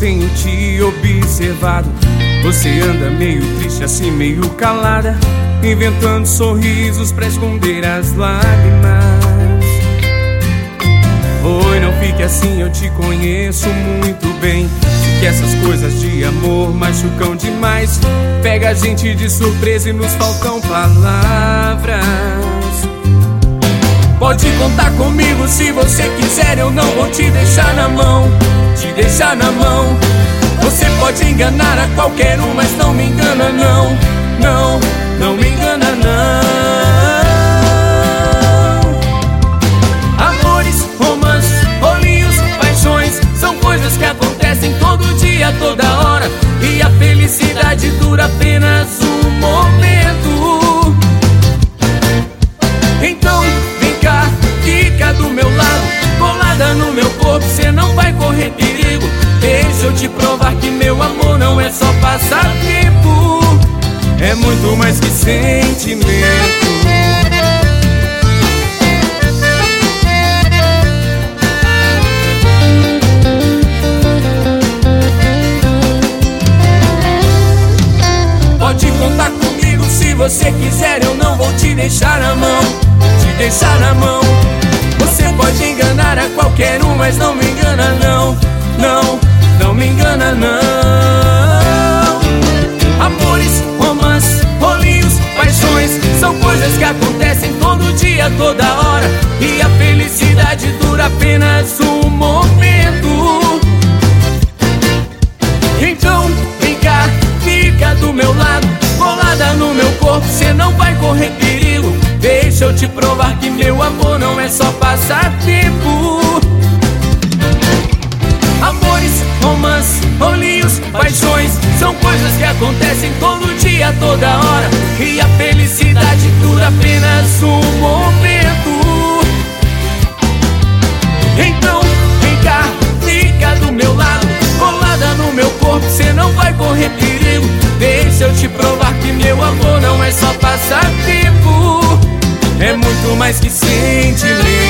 tenho te observado. Você anda meio triste assim, meio calada, inventando sorrisos pra esconder as lágrimas. Oi, não fique assim, eu te conheço muito bem. Sei que essas coisas de amor machucam demais. Pega a gente de surpresa e nos faltam palavras. Pode contar comigo se você quiser, eu não vou te deixar na mão, te deixar na mão. Você pode enganar a qualquer um, mas não me engana não, não, não me engana não. Amores, romances, rolinhos, paixões, são coisas que acontecem todo dia, toda hora. E a felicidade dura apenas um momento. Então vem cá, fica do meu lado, colada no meu corpo, cê não vai correr perigo. Deixa eu te provar que meu amor não é só passatempo, é muito mais que sentimento. Pode contar comigo se você quiser, eu não vou te deixar na mão, te deixar na mão. Você pode enganar a qualquer um, mas não me engana não, não, não me engana não. Amores, romances, rolinhos, paixões, são coisas que acontecem todo dia, toda hora. E a felicidade dura apenas um momento. Então vem cá, fica do meu lado, colada no meu corpo, cê não vai correr perigo. Deixa eu te provar que meu amor não é só passatempo. Amores, romances, rolinhos, paixões, são coisas que acontecem todo dia, toda hora. E a felicidade dura apenas um momento. Então vem cá, fica do meu lado, colada no meu corpo, cê não vai correr perigo. Deixa eu te provar que meu amor não é só passatempo, é muito mais que sentimento.